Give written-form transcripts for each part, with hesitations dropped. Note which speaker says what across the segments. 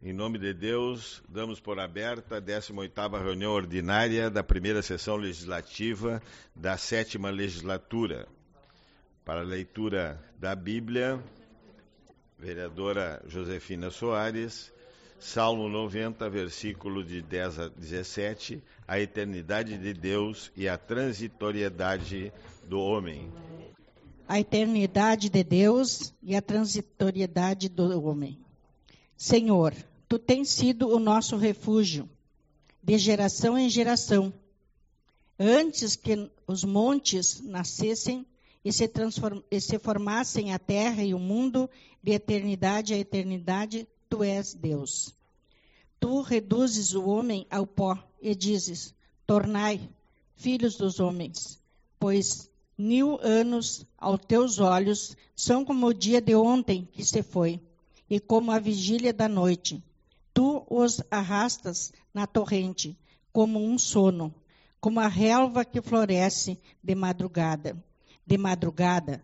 Speaker 1: Em nome de Deus, damos por aberta a 18ª reunião ordinária da primeira sessão legislativa da 7ª legislatura. Para a leitura da Bíblia, vereadora Josefina Soares, Salmo 90, versículo de 10 a 17, a eternidade de Deus e a transitoriedade do homem.
Speaker 2: A eternidade de Deus e a transitoriedade do homem. Senhor, Tu tens sido o nosso refúgio, de geração em geração. Antes que os montes nascessem e se formassem a terra e o mundo, de eternidade a eternidade, Tu és Deus. Tu reduzes o homem ao pó e dizes, tornai, filhos dos homens, pois 1000 anos aos teus olhos são como o dia de ontem que se foi, e como a vigília da noite. Tu os arrastas na torrente, como um sono, como a relva que floresce de madrugada. De madrugada,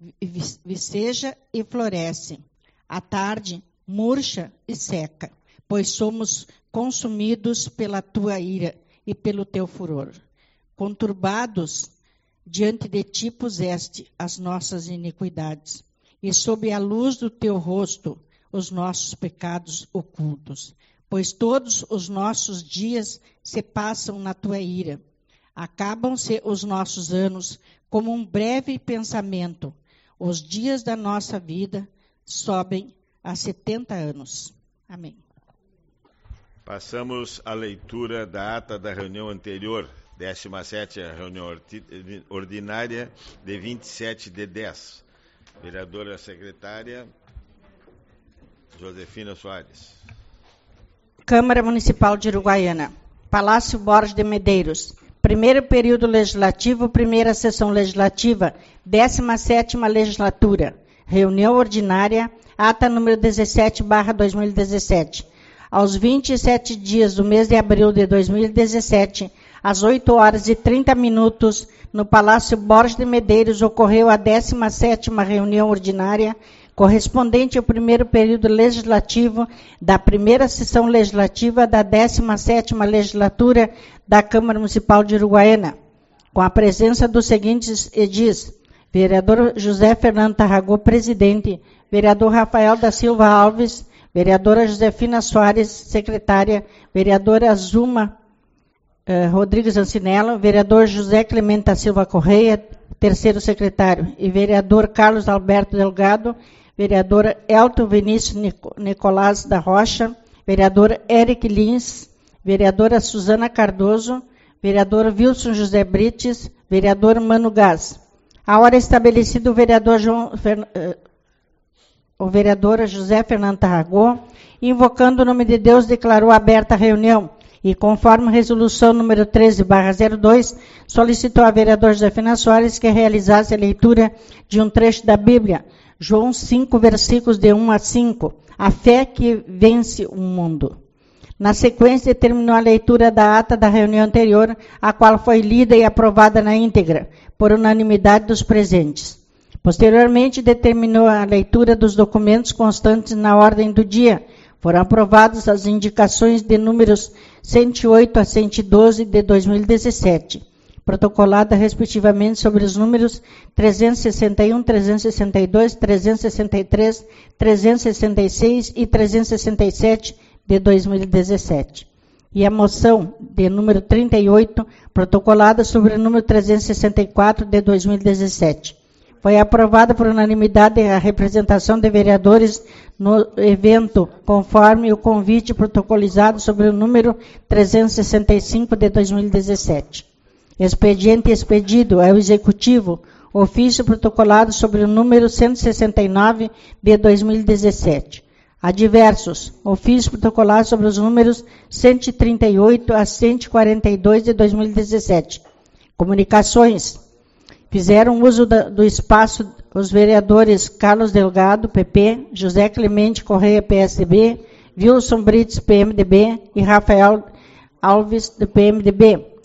Speaker 2: viceja e floresce. À tarde, murcha e seca, pois somos consumidos pela tua ira e pelo teu furor. Conturbados, diante de ti puseste as nossas iniquidades, e sob a luz do teu rosto, os nossos pecados ocultos. Pois todos os nossos dias se passam na tua ira. Acabam-se os nossos anos como um breve pensamento. Os dias da nossa vida sobem a 70 anos. Amém.
Speaker 1: Passamos à leitura da ata da reunião anterior, 17ª reunião ordinária de 27 de 10. Vereadora secretária Josefina Soares.
Speaker 2: Câmara Municipal de Uruguaiana. Palácio Borges de Medeiros. Primeiro período legislativo, primeira sessão legislativa, 17ª legislatura. Reunião ordinária, ata número 17/2017. Aos 27 dias do mês de abril de 2017, às 8h30, no Palácio Borges de Medeiros, ocorreu a 17ª reunião ordinária, correspondente ao primeiro período legislativo da primeira sessão legislativa da 17ª legislatura da Câmara Municipal de Uruguaiana, com a presença dos seguintes edis: vereador José Fernando Tarragó, presidente, vereador Rafael da Silva Alves, vereadora Josefina Soares, secretária, vereadora Zuma Rodrigues Ancinella, vereador José Clemente da Silva Correia, terceiro secretário, e vereador Carlos Alberto Delgado, vereador Elton Vinícius Nicolás da Rocha, vereador Eric Lins, vereadora Suzana Cardoso, vereador Wilson José Brites, vereador Mano Gás. A hora estabelecida, o vereador José Fernando Tarragó, invocando o nome de Deus, declarou aberta a reunião e, conforme resolução número 13/02, solicitou a vereadora Josefina Soares que realizasse a leitura de um trecho da Bíblia, João 5, versículos de 1 a 5, a fé que vence o mundo. Na sequência, determinou a leitura da ata da reunião anterior, a qual foi lida e aprovada na íntegra, por unanimidade dos presentes. Posteriormente, determinou a leitura dos documentos constantes na ordem do dia. Foram aprovadas as indicações de números 108 a 112 de 2017, protocolada respectivamente sobre os números 361, 362, 363, 366 e 367 de 2017. E a moção de número 38, protocolada sobre o número 364 de 2017. Foi aprovada por unanimidade a representação de vereadores no evento, conforme o convite protocolizado sobre o número 365 de 2017. Expediente expedido ao Executivo, ofício protocolado sobre o número 169 de 2017. Adversos, ofício protocolado sobre os números 138 a 142 de 2017. Comunicações. Fizeram uso do espaço os vereadores Carlos Delgado, PP, José Clemente Correia, PSDB, Wilson Brites, PMDB e Rafael Alves, do PMDB.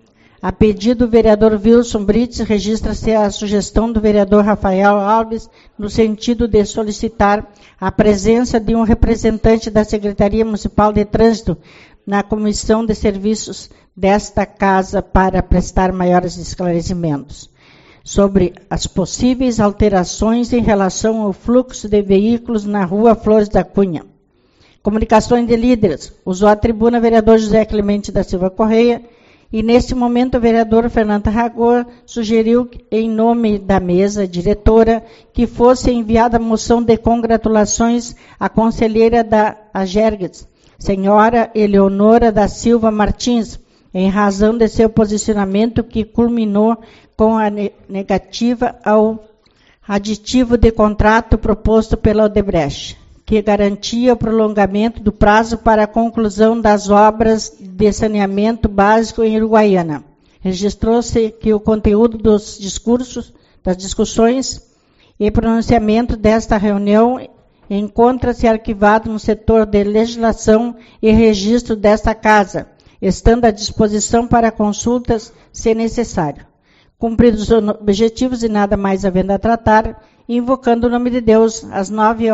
Speaker 2: A pedido do vereador Wilson Brites, registra-se a sugestão do vereador Rafael Alves no sentido de solicitar a presença de um representante da Secretaria Municipal de Trânsito na Comissão de Serviços desta Casa para prestar maiores esclarecimentos sobre as possíveis alterações em relação ao fluxo de veículos na Rua Flores da Cunha. Comunicações de líderes. Usou a tribuna o vereador José Clemente da Silva Correia, e, neste momento, o vereador Fernando Tarragó sugeriu, em nome da mesa diretora, que fosse enviada a moção de congratulações à conselheira da Agergues, senhora Eleonora da Silva Martins, em razão de seu posicionamento que culminou com a negativa ao aditivo de contrato proposto pela Odebrecht, que garantia o prolongamento do prazo para a conclusão das obras de saneamento básico em Uruguaiana. Registrou-se que o conteúdo das discussões e pronunciamento desta reunião encontra-se arquivado no setor de legislação e registro desta Casa, estando à disposição para consultas, se necessário. Cumpridos os objetivos e nada mais havendo a tratar, invocando o nome de Deus, às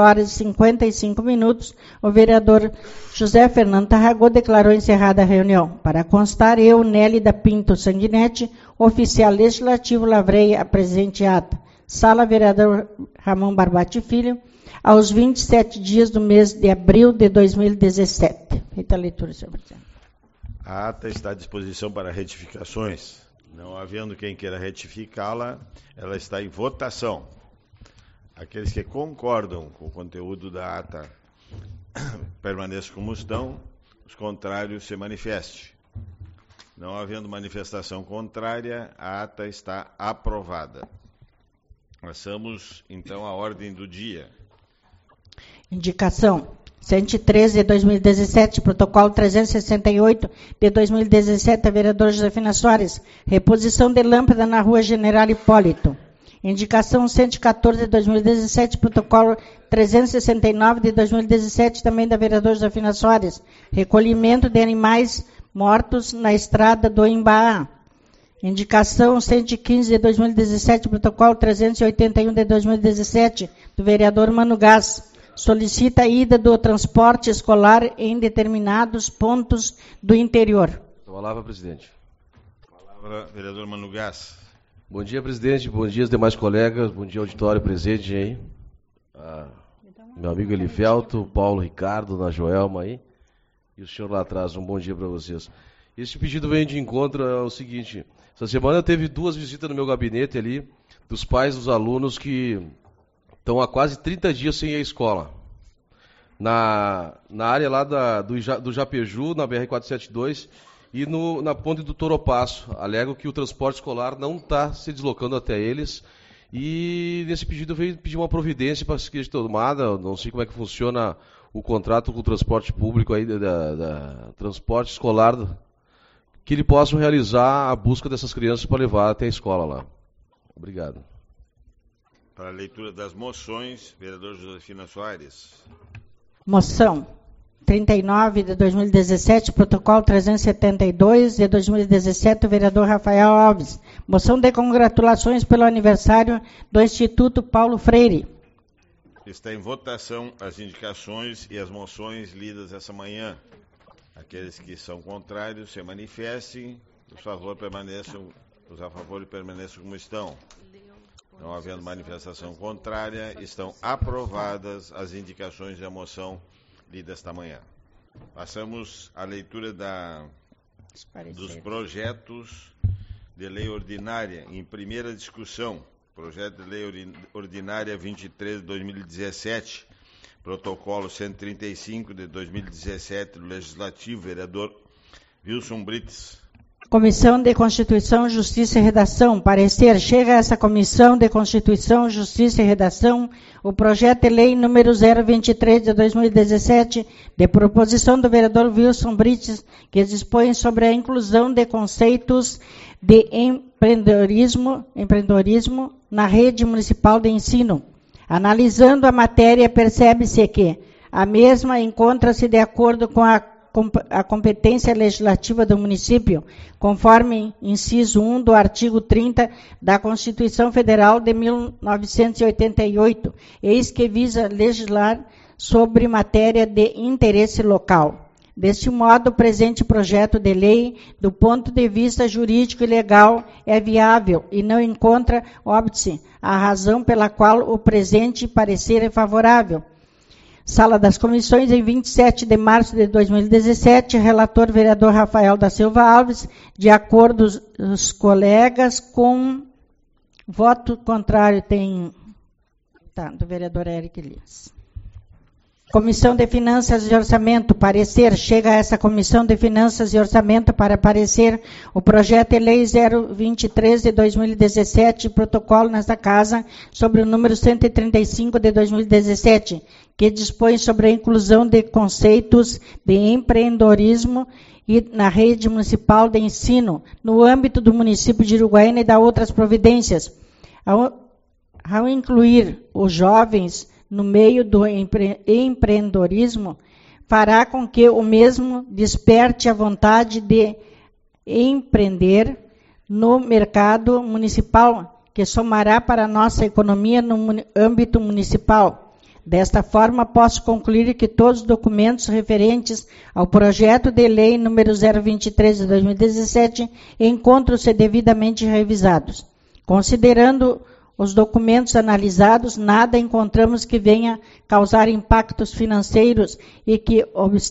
Speaker 2: 9h55, o vereador José Fernando Tarragó declarou encerrada a reunião. Para constar, eu, Nélida Pinto Sanguinetti, oficial legislativo, lavrei a presente ata. Sala, vereador Ramon Barbati Filho, aos 27 dias do mês de abril de 2017. Feita a leitura, senhor presidente.
Speaker 1: A ata está à disposição para retificações. Não havendo quem queira retificá-la, ela está em votação. Aqueles que concordam com o conteúdo da ata permaneçam como estão, os contrários se manifestem. Não havendo manifestação contrária, a ata está aprovada. Passamos, então, à ordem do dia.
Speaker 2: Indicação 113 de 2017, protocolo 368 de 2017, vereador Josefina Soares, reposição de lâmpada na Rua General Hipólito. Indicação 114 de 2017, protocolo 369 de 2017, também da vereadora Josefina Soares, recolhimento de animais mortos na estrada do Embaá. Indicação 115 de 2017, protocolo 381 de 2017, do vereador Mano Gás, solicita a ida do transporte escolar em determinados pontos do interior.
Speaker 3: Palavra, presidente.
Speaker 1: Palavra, vereador Mano Gás.
Speaker 3: Bom dia, presidente. Bom dia aos demais colegas. Bom dia, auditório presente aí. Meu amigo Elivelto, Paulo Ricardo, Ana Joelma aí. E o senhor lá atrás. Um bom dia para vocês. Este pedido vem de encontro ao seguinte. Essa semana teve 2 visitas no meu gabinete ali, dos pais dos alunos que estão há quase 30 dias sem ir à escola. Na área lá do Japeju, na BR-472, e na ponte do Toropaço. Alegam que o transporte escolar não está se deslocando até eles. E nesse pedido veio pedir uma providência para ser tomada. Não sei como é que funciona o contrato com o transporte público aí, da transporte escolar, que ele possam realizar a busca dessas crianças para levar até a escola lá. Obrigado.
Speaker 1: Para a leitura das moções, vereador Josefina Soares.
Speaker 2: Moção 39 de 2017, protocolo 372 de 2017, o vereador Rafael Alves. Moção de congratulações pelo aniversário do Instituto Paulo Freire.
Speaker 1: Está em votação as indicações e as moções lidas essa manhã. Aqueles que são contrários se manifestem, os a favor permaneçam como estão. Não havendo manifestação contrária, estão aprovadas as indicações e a moção lida esta manhã. Passamos à leitura dos projetos de lei ordinária. Em primeira discussão, projeto de lei ordinária 23 de 2017, protocolo 135 de 2017 do Legislativo, vereador Wilson Brites.
Speaker 2: Comissão de Constituição, Justiça e Redação. Parecer, chega a essa Comissão de Constituição, Justiça e Redação o projeto de lei número 023 de 2017, de proposição do vereador Wilson Brites, que dispõe sobre a inclusão de conceitos de empreendedorismo na rede municipal de ensino. Analisando a matéria, percebe-se que a mesma encontra-se de acordo com a a competência legislativa do município, conforme inciso 1 do artigo 30 da Constituição Federal de 1988, eis que visa legislar sobre matéria de interesse local. Deste modo, o presente projeto de lei, do ponto de vista jurídico e legal, é viável e não encontra óbice a razão pela qual o presente parecer é favorável. Sala das Comissões, em 27 de março de 2017, relator vereador Rafael da Silva Alves, de acordo os colegas, com voto contrário do vereador Eric Elias. Comissão de Finanças e Orçamento, parecer, chega a essa Comissão de Finanças e Orçamento para parecer o projeto de lei 023 de 2017, protocolo nesta casa, sobre o número 135 de 2017, que dispõe sobre a inclusão de conceitos de empreendedorismo e na rede municipal de ensino, no âmbito do município de Uruguaiana e da outras providências. Ao incluir os jovens no meio do empreendedorismo, fará com que o mesmo desperte a vontade de empreender no mercado municipal, que somará para a nossa economia no âmbito municipal. Desta forma, posso concluir que todos os documentos referentes ao projeto de lei número 023 de 2017 encontram-se devidamente revisados. Considerando os documentos analisados, nada encontramos que venha causar impactos financeiros e que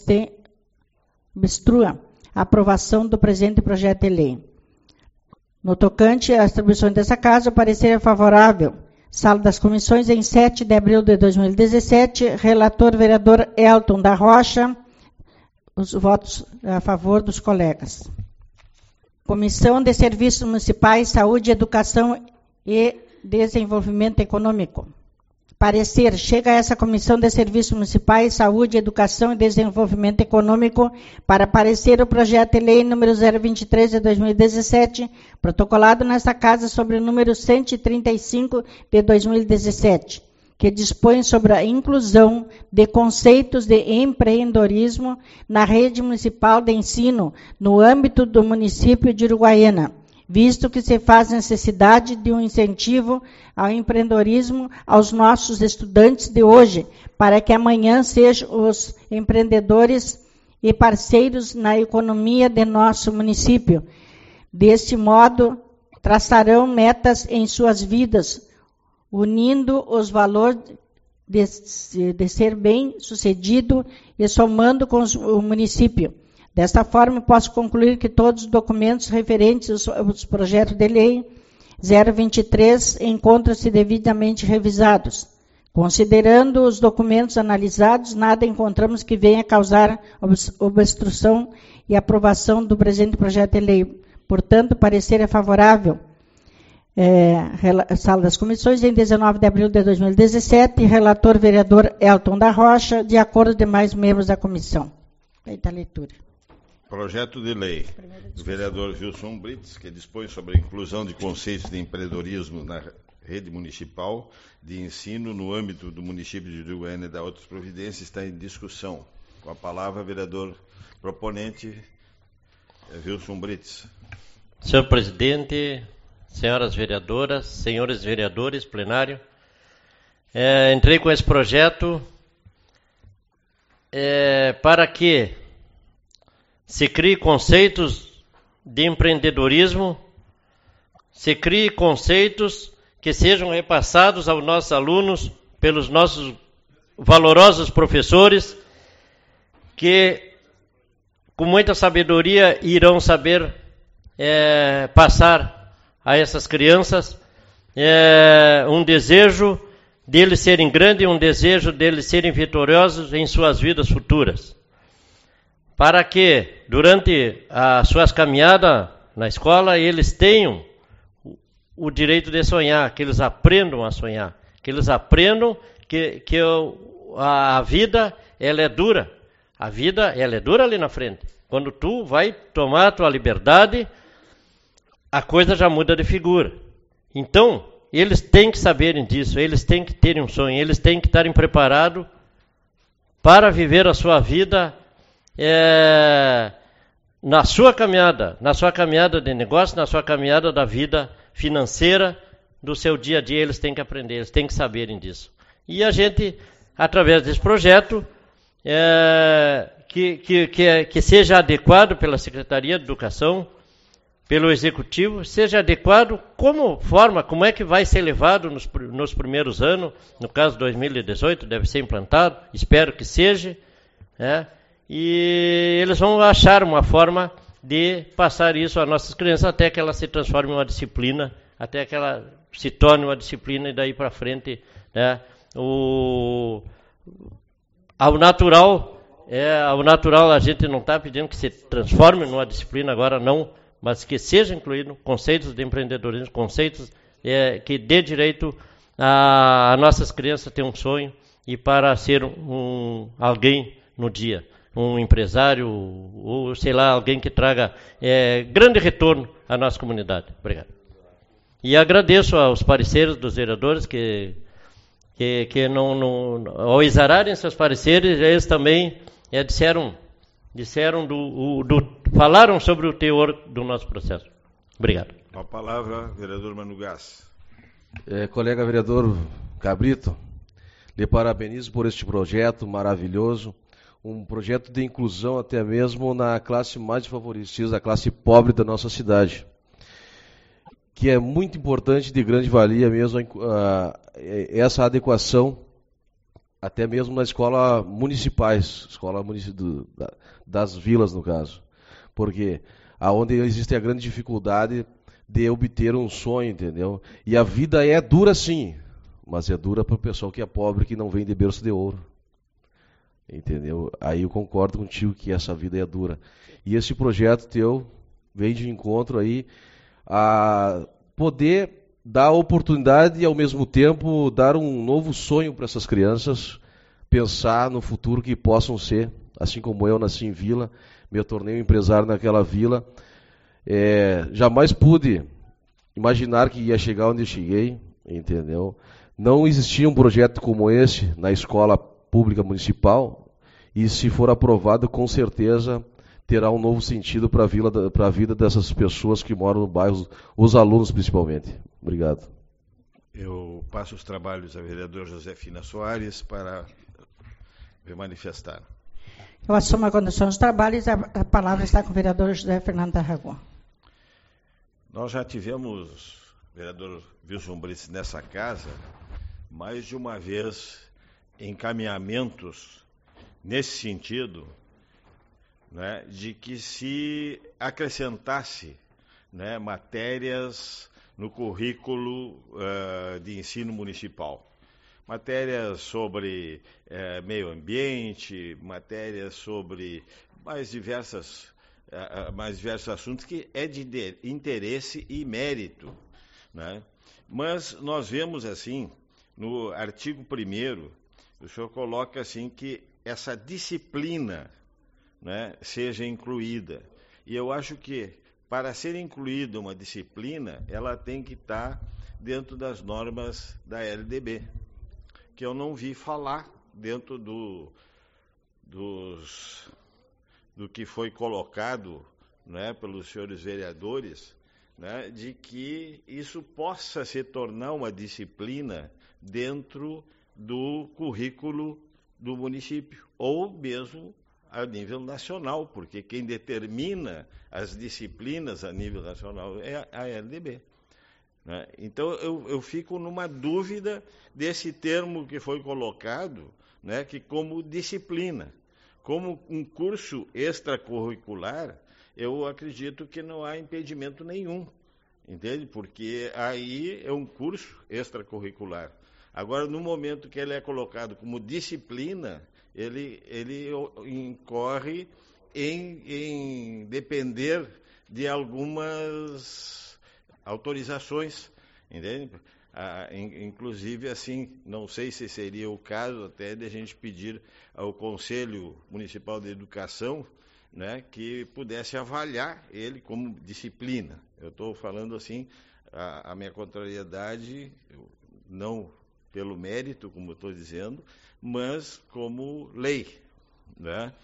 Speaker 2: obstrua a aprovação do presente projeto de lei. No tocante às atribuições dessa casa, o parecer é favorável. Sala das Comissões, em 7 de abril de 2017, relator vereador Elton da Rocha, os votos a favor dos colegas. Comissão de Serviços Municipais, Saúde, Educação e Desenvolvimento Econômico. Parecer, chega a essa Comissão de Serviços Municipais, Saúde, Educação e Desenvolvimento Econômico para parecer o projeto de lei número 023 de 2017, protocolado nesta casa sobre o número 135 de 2017, que dispõe sobre a inclusão de conceitos de empreendedorismo na rede municipal de ensino no âmbito do município de Uruguaiana, visto que se faz necessidade de um incentivo ao empreendedorismo aos nossos estudantes de hoje, para que amanhã sejam os empreendedores e parceiros na economia de nosso município. Deste modo, traçarão metas em suas vidas, unindo os valores de ser bem-sucedido e somando com o município. Desta forma, posso concluir que todos os documentos referentes aos projetos de lei 023 encontram-se devidamente revisados. Considerando os documentos analisados, nada encontramos que venha causar obstrução e aprovação do presente projeto de lei. Portanto, o parecer é favorável. Sala das Comissões, em 19 de abril de 2017, relator vereador Elton da Rocha, de acordo com demais membros da comissão. Feita a leitura.
Speaker 1: Projeto de lei do vereador Wilson Brits, que dispõe sobre a inclusão de conceitos de empreendedorismo na rede municipal de ensino no âmbito do município de Uruguaiana e da outras providências, está em discussão. Com a palavra, vereador proponente, Wilson Brits.
Speaker 4: Senhor presidente, senhoras vereadoras, senhores vereadores, plenário, entrei com esse projeto para que se crie conceitos de empreendedorismo, se crie conceitos que sejam repassados aos nossos alunos pelos nossos valorosos professores, que com muita sabedoria irão saber passar a essas crianças um desejo deles serem grandes, um desejo deles serem vitoriosos em suas vidas futuras. Para que, durante as suas caminhadas na escola, eles tenham o direito de sonhar, que eles aprendam a sonhar, que eles aprendam que a vida ela é dura. A vida ela é dura ali na frente. Quando tu vai tomar a tua liberdade, a coisa já muda de figura. Então, eles têm que saberem disso, eles têm que terem um sonho, eles têm que estarem preparados para viver a sua vida na sua caminhada de negócio, na sua caminhada da vida financeira, do seu dia a dia, eles têm que aprender, eles têm que saberem disso. E a gente, através desse projeto, que seja adequado pela Secretaria de Educação, pelo Executivo, seja adequado como é que vai ser levado nos primeiros anos, no caso 2018 deve ser implantado, espero que seja, e eles vão achar uma forma de passar isso às nossas crianças até que ela se transforme em uma disciplina, até que ela se torne uma disciplina e daí para frente, ao natural a gente não está pedindo que se transforme numa disciplina agora, não, mas que seja incluído conceitos de empreendedorismo, conceitos que dê direito a nossas crianças ter um sonho e para ser alguém no dia, um empresário ou, sei lá, alguém que traga grande retorno à nossa comunidade. Obrigado. E agradeço aos pareceres dos vereadores que ao exararem seus pareceres, eles também falaram sobre o teor do nosso processo. Obrigado.
Speaker 1: Com a palavra, vereador Manu Gás.
Speaker 3: Colega vereador Cabrito, lhe parabenizo por este projeto maravilhoso, um projeto de inclusão até mesmo na classe mais desfavorecida, a classe pobre da nossa cidade, que é muito importante, de grande valia mesmo, essa adequação, até mesmo nas escolas municipais, das vilas, no caso. Porque aonde existe a grande dificuldade de obter um sonho, entendeu? E a vida é dura sim, mas é dura para o pessoal que é pobre, que não vem de berço de ouro. Entendeu? Aí eu concordo contigo que essa vida é dura. E esse projeto teu vem de encontro aí a poder dar oportunidade e, ao mesmo tempo, dar um novo sonho para essas crianças, pensar no futuro que possam ser, assim como eu nasci em vila, me tornei um empresário naquela vila, jamais pude imaginar que ia chegar onde eu cheguei, entendeu? Não existia um projeto como esse na escola pública municipal, e se for aprovado, com certeza terá um novo sentido para a vida dessas pessoas que moram no bairro, os alunos principalmente. Obrigado.
Speaker 1: Eu passo os trabalhos ao vereador Josefina Soares para me manifestar.
Speaker 2: Eu assumo a condução dos trabalhos, a palavra está com o vereador José Fernando Tarragó.
Speaker 1: Nós já tivemos, vereador Wilson Brits, nessa casa, mais de uma vez encaminhamentos nesse sentido, né, de que se acrescentasse, né, matérias no currículo de ensino municipal. Matérias sobre meio ambiente, matérias sobre mais diversos assuntos que é de interesse e mérito, né? Mas nós vemos assim, no artigo 1º, o senhor coloca assim que essa disciplina, né, seja incluída. E eu acho que para ser incluída uma disciplina, ela tem que estar dentro das normas da LDB, que eu não vi falar dentro do que foi colocado, né, pelos senhores vereadores, né, de que isso possa se tornar uma disciplina dentro do currículo do município, ou mesmo a nível nacional, porque quem determina as disciplinas a nível nacional é a LDB. Né? Então, eu fico numa dúvida desse termo que foi colocado, né, que como disciplina. Como um curso extracurricular, eu acredito que não há impedimento nenhum, entende? Porque aí é um curso extracurricular. Agora, no momento que ele é colocado como disciplina, ele incorre em depender de algumas autorizações, entende? Inclusive, assim, não sei se seria o caso até de a gente pedir ao Conselho Municipal de Educação, né, que pudesse avaliar ele como disciplina. Eu estou falando assim, a minha contrariedade, não pelo mérito, como eu estou dizendo, mas como lei, né?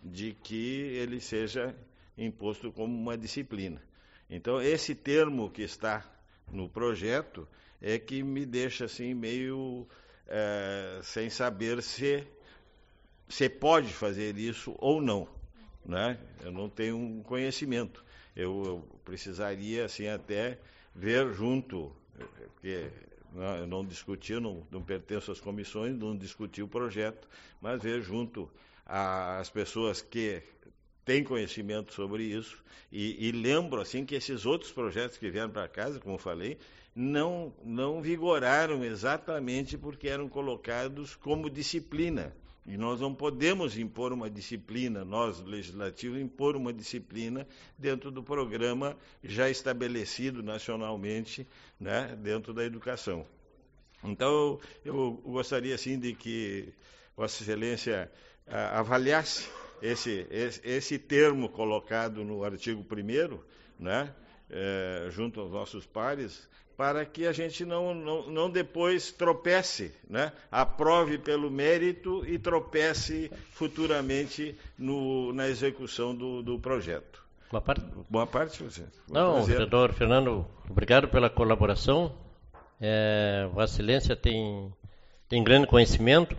Speaker 1: de que ele seja imposto como uma disciplina. Então, esse termo que está no projeto é que me deixa assim meio sem saber se pode fazer isso ou não, né? Eu não tenho um conhecimento. Eu precisaria assim até ver junto, porque eu não discuti, não pertenço às comissões, não discuti o projeto, mas ver junto às pessoas que têm conhecimento sobre isso, e lembro assim que esses outros projetos que vieram para casa, como eu falei, não vigoraram exatamente porque eram colocados como disciplina. E nós não podemos impor uma disciplina, nós, legislativos, impor uma disciplina dentro do programa já estabelecido nacionalmente, né, dentro da educação. Então, eu gostaria, assim, de que Vossa Excelência avaliasse esse termo colocado no artigo 1º, né, junto aos nossos pares, para que a gente não depois tropece, né? Aprove pelo mérito e tropece futuramente na execução do projeto.
Speaker 4: Boa parte?
Speaker 1: Boa parte, você.
Speaker 4: Não, vereador Fernando, obrigado pela colaboração. Vossa Excelência tem grande conhecimento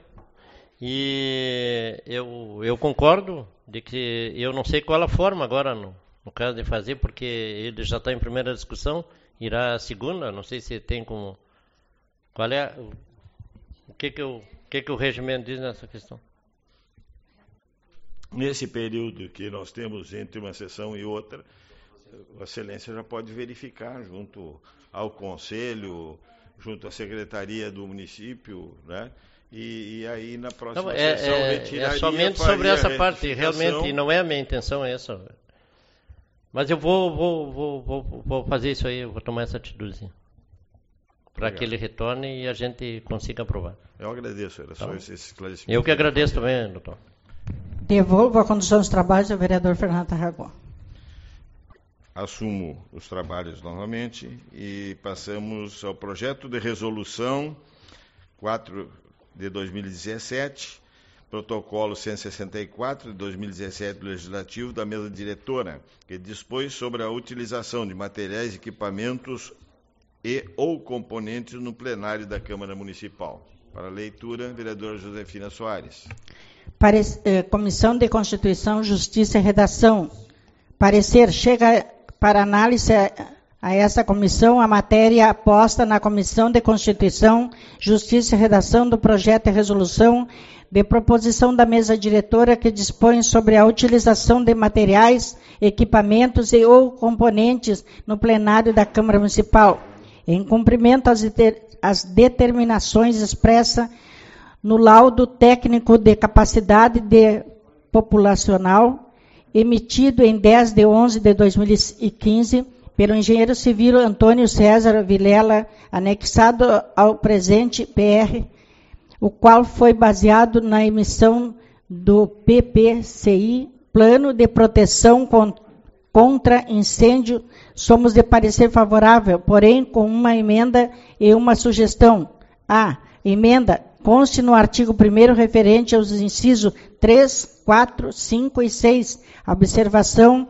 Speaker 4: e eu concordo de que eu não sei qual a forma agora, no caso de fazer, porque ele já está em primeira discussão, irá a segunda, não sei se tem como... Qual é... O que o regimento diz nessa questão?
Speaker 1: Nesse período que nós temos entre uma sessão e outra, Vossa Excelência já pode verificar junto ao Conselho, junto à Secretaria do município, né? E aí na próxima sessão retiraria...
Speaker 4: É somente sobre essa parte, realmente, não é a minha intenção essa. Mas eu vou fazer isso aí, eu vou tomar essa atitude, para que ele retorne e a gente consiga aprovar.
Speaker 1: Eu agradeço, era só esse esclarecimento.
Speaker 4: Eu que agradeço também, doutor.
Speaker 2: Devolvo a condução dos trabalhos ao vereador Fernando Tarragó.
Speaker 1: Assumo os trabalhos novamente e passamos ao projeto de resolução 4 de 2017, protocolo 164 de 2017 do Legislativo da mesa diretora, que dispõe sobre a utilização de materiais, equipamentos e ou componentes no plenário da Câmara Municipal. Para leitura, vereadora Josefina Soares.
Speaker 2: Comissão de Constituição, Justiça e Redação. Parecer: chega para análise a essa comissão a matéria aposta na Comissão de Constituição, Justiça e Redação do projeto de resolução de proposição da mesa diretora que dispõe sobre a utilização de materiais, equipamentos e ou componentes no plenário da Câmara Municipal, em cumprimento às determinações expressas no laudo técnico de capacidade populacional, emitido em 10 de 11 de 2015, pelo engenheiro civil Antônio César Vilela, anexado ao presente PR, o qual foi baseado na emissão do PPCI, Plano de Proteção contra Incêndio. Somos de parecer favorável, porém com uma emenda e uma sugestão. A. Emenda: conste no artigo 1º referente aos incisos 3, 4, 5 e 6, observação,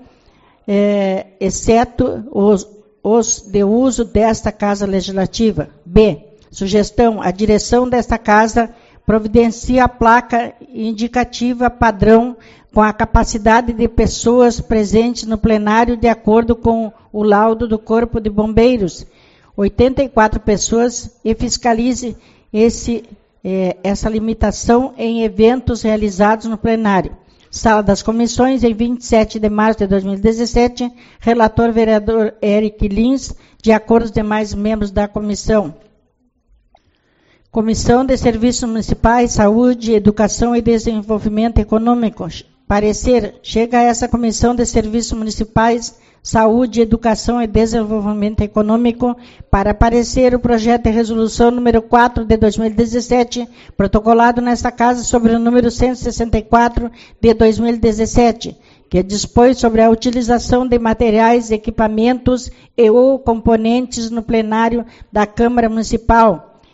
Speaker 2: exceto os de uso desta Casa Legislativa. B. Sugestão: a direção desta Casa providencia a placa indicativa padrão com a capacidade de pessoas presentes no plenário de acordo com o laudo do Corpo de Bombeiros, 84 pessoas, e fiscalize essa limitação em eventos realizados no plenário. Sala das Comissões, em 27 de março de 2017, relator vereador Eric Lins, de acordo com os demais membros da comissão. Comissão de Serviços Municipais, Saúde, Educação e Desenvolvimento Econômico. Parecer: chega a essa Comissão de Serviços Municipais, Saúde, Educação e Desenvolvimento Econômico para parecer o projeto de resolução número 4 de 2017, protocolado nesta Casa sobre o número 164 de 2017, que dispõe sobre a utilização de materiais, equipamentos e ou componentes no plenário da Câmara Municipal,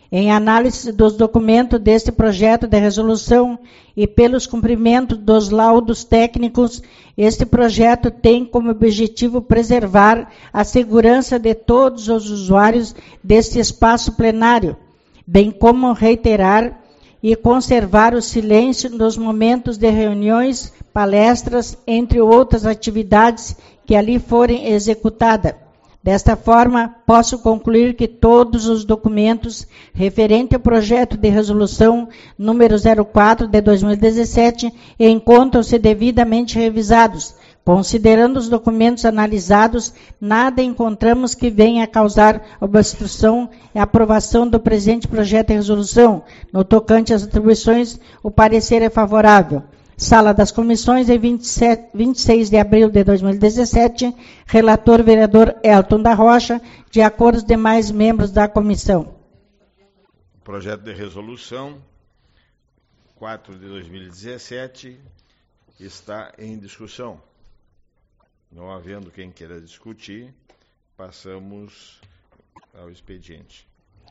Speaker 2: Em análise dos documentos deste projeto de resolução e pelos cumprimentos dos laudos técnicos, este projeto tem como objetivo preservar a segurança de todos os usuários deste espaço plenário, bem como reiterar e conservar o silêncio nos momentos de reuniões, palestras, entre outras atividades que ali forem executadas. Desta forma, posso concluir que todos os documentos referentes ao projeto de resolução número 04 de 2017 encontram-se devidamente revisados. Considerando os documentos analisados, nada encontramos que venha a causar obstrução à aprovação do presente projeto de resolução. No tocante às atribuições, o parecer é favorável. Sala das Comissões, em 26 de abril de 2017, relator vereador Elton da Rocha, de acordo com os demais membros da comissão.
Speaker 1: Projeto de resolução 4 de 2017 está em discussão. Não havendo quem queira discutir, passamos ao expediente.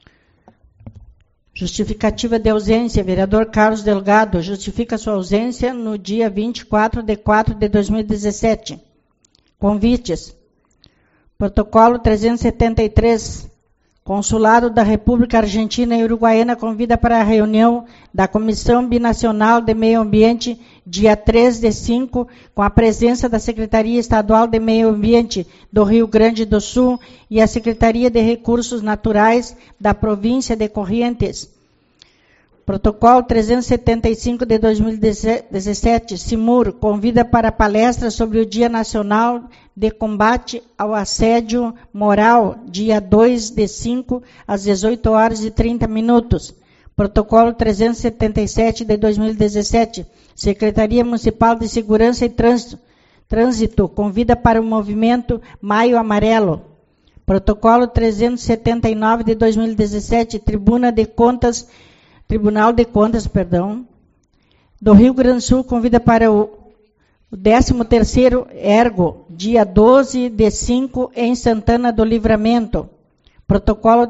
Speaker 2: Justificativa de ausência. Vereador Carlos Delgado justifica sua ausência no dia 24 de 4 de 2017. Convites. Protocolo 373. Consulado da República Argentina e Uruguaiana convida para a reunião da Comissão Binacional de Meio Ambiente, dia 3 de 5, com a presença da Secretaria Estadual de Meio Ambiente do Rio Grande do Sul e a Secretaria de Recursos Naturais da província de Corrientes. Protocolo 375 de 2017, CIMUR, convida para palestra sobre o Dia Nacional de Combate ao Assédio Moral, dia 2 de 5, às 18 horas e 30 minutos. Protocolo 377 de 2017, Secretaria Municipal de Segurança e Trânsito, convida para o movimento Maio Amarelo. Protocolo 379 de 2017, Tribunal de Contas, do Rio Grande do Sul, convida para o 13º Ergo, dia 12 de 5, em Santana do Livramento. Protocolo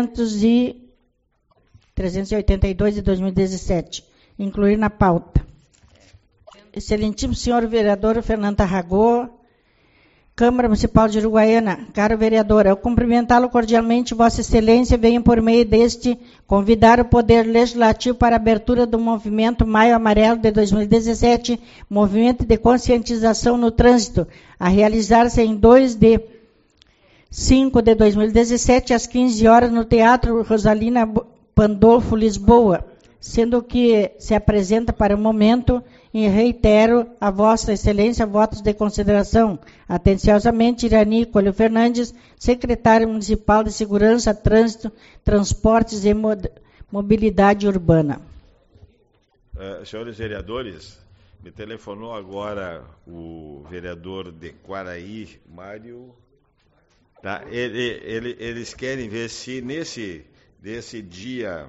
Speaker 2: 382 de 2017. Incluir na pauta. Excelentíssimo senhor vereador Fernando Tarragó, Câmara Municipal de Uruguaiana, caro vereador, ao cumprimentá-lo cordialmente, Vossa Excelência, venho por meio deste convidar o Poder Legislativo para a abertura do movimento Maio Amarelo de 2017, movimento de conscientização no trânsito, a realizar-se em 2 de 5 de 2017, às 15 horas, no Teatro Rosalina Pandolfo, Lisboa, sendo que se apresenta para o momento e reitero a Vossa Excelência votos de consideração. Atenciosamente, Irani Coelho Fernandes, Secretário Municipal de Segurança, Trânsito, Transportes e Mobilidade Urbana.
Speaker 1: Senhores vereadores, me telefonou agora o vereador de Quaraí, Mário. Tá? Eles querem ver se nesse dia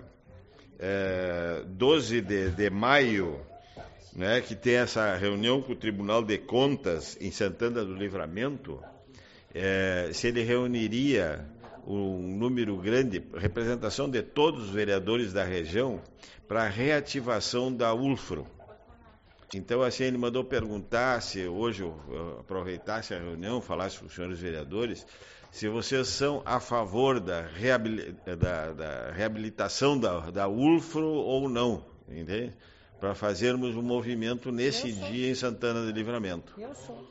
Speaker 1: 12 de maio, né, que tem essa reunião com o Tribunal de Contas em Santana do Livramento, se ele reuniria um número grande, representação de todos os vereadores da região, para a reativação da ULFRO. Então, assim, ele mandou perguntar se hoje eu aproveitasse a reunião, falasse com os senhores vereadores, se vocês são a favor da reabilitação da ULFRO ou não, entende? Para fazermos um movimento nesse dia em Santana do Livramento.
Speaker 2: Eu sou.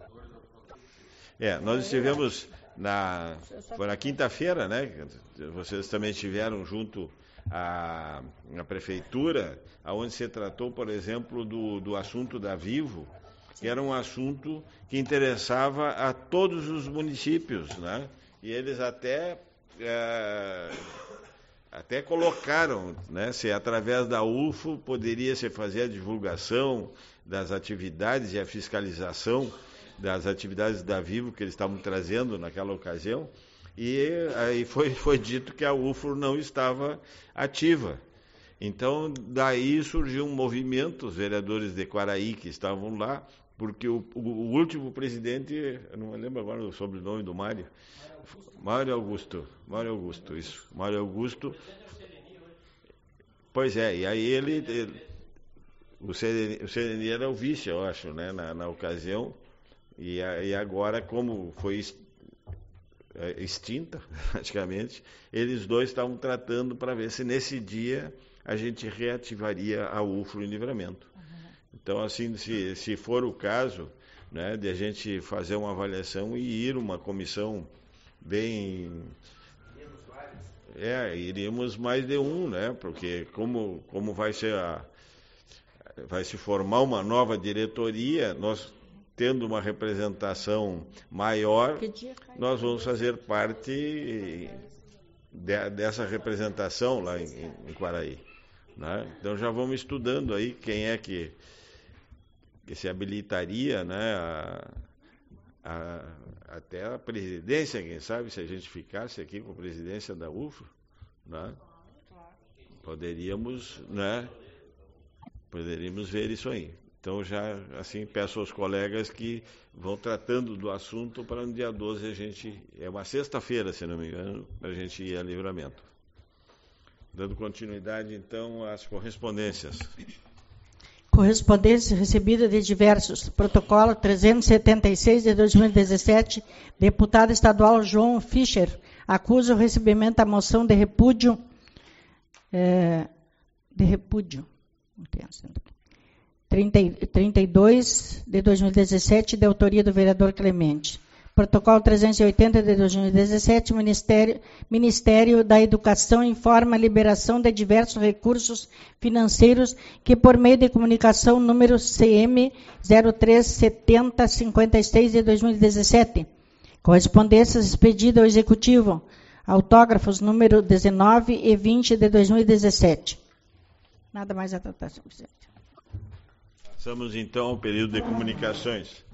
Speaker 1: Nós estivemos foi na quinta-feira, né? Vocês também estiveram junto à prefeitura, onde se tratou, por exemplo, do assunto da Vivo, que era um assunto que interessava a todos os municípios, né? E eles até colocaram, né, se através da UFO poderia se fazer a divulgação das atividades e a fiscalização das atividades da Vivo que eles estavam trazendo naquela ocasião, e aí foi dito que a UFO não estava ativa. Então, daí surgiu um movimento, os vereadores de Quaraí que estavam lá, porque o último presidente, eu não me lembro agora o sobrenome do Mário Augusto, isso. Mário Augusto Pois é, e aí o Sereni era o vice, eu acho, né, na ocasião, e agora, como foi extinta, praticamente, eles dois estavam tratando para ver se nesse dia a gente reativaria a UFRO em Livramento. Então, assim, se for o caso, né, de a gente fazer uma avaliação e ir uma comissão bem... iríamos mais de um, né, porque como vai se formar uma nova diretoria, nós tendo uma representação maior, nós vamos fazer parte dessa representação lá em Quaraí, né? Então já vamos estudando aí quem é que se habilitaria, né, até a presidência, quem sabe, se a gente ficasse aqui com a presidência da UFRO, né? Poderíamos ver isso aí. Então, já assim, peço aos colegas que vão tratando do assunto para no dia 12 é uma sexta-feira, se não me engano, para a gente ir a Livramento. Dando continuidade, então, às correspondências.
Speaker 2: Correspondência recebida de diversos. Protocolo 376 de 2017, deputado estadual João Fischer acusa o recebimento da moção de repúdio. Não tem acento aqui. 32 de 2017, de autoria do vereador Clemente. Protocolo 380 de 2017, Ministério da Educação informa a liberação de diversos recursos financeiros que, por meio de comunicação número CM 037056 de 2017, correspondências expedidas ao Executivo, autógrafos número 19 e 20 de 2017. Nada mais a tratar, senhor presidente.
Speaker 1: Passamos então ao período de comunicações.